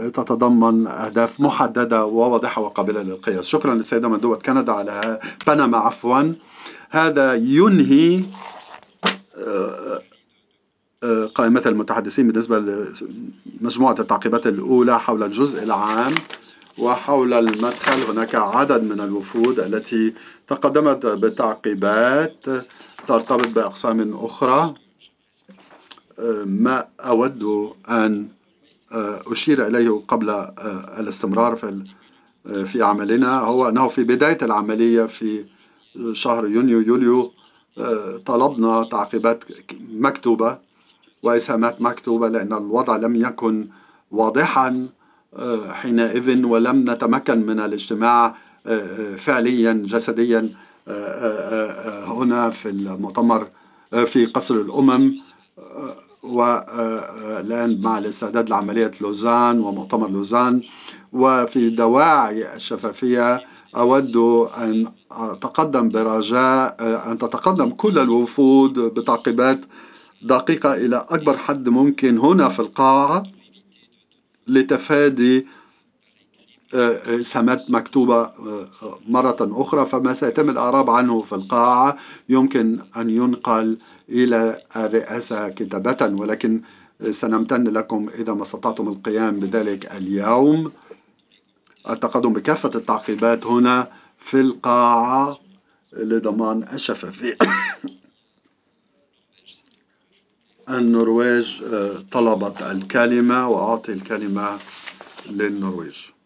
تتضمن أهداف محددة وواضحة وقابلة للقياس. شكرا للسيدة مندوبة كندا على بنما عفوا. هذا ينهي قائمة المتحدثين بالنسبة لمجموعة التعقيبات الأولى حول الجزء العام وحول المدخل. هناك عدد من الوفود التي تقدمت بتعقيبات ترتبط بأقسام أخرى. ما أود أن أشير إليه قبل الاستمرار في عملنا هو أنه في بداية العملية في شهر يونيو يوليو طلبنا تعقيبات مكتوبة وإسهامات مكتوبة لأن الوضع لم يكن واضحا حينئذ، ولم نتمكن من الاجتماع فعليا جسديا هنا في المؤتمر في قصر الأمم، والآن مع الاستعداد لعملية لوزان ومؤتمر لوزان. وفي دواعي الشفافية أود أن أتقدم برجاء أن تتقدم كل الوفود بتعقيبات دقيقة إلى أكبر حد ممكن هنا في القاعة لتفادي إسهامات مكتوبة مرة أخرى. فما سيتم الإعراب عنه في القاعة يمكن أن ينقل إلى الرئاسة كتابة، ولكن سنمتن لكم إذا ما استطعتم القيام بذلك اليوم. التقدم بكافة التعقيبات هنا في القاعة لضمان الشفافية. النرويج طلبت الكلمة وأعطي الكلمة للنرويج.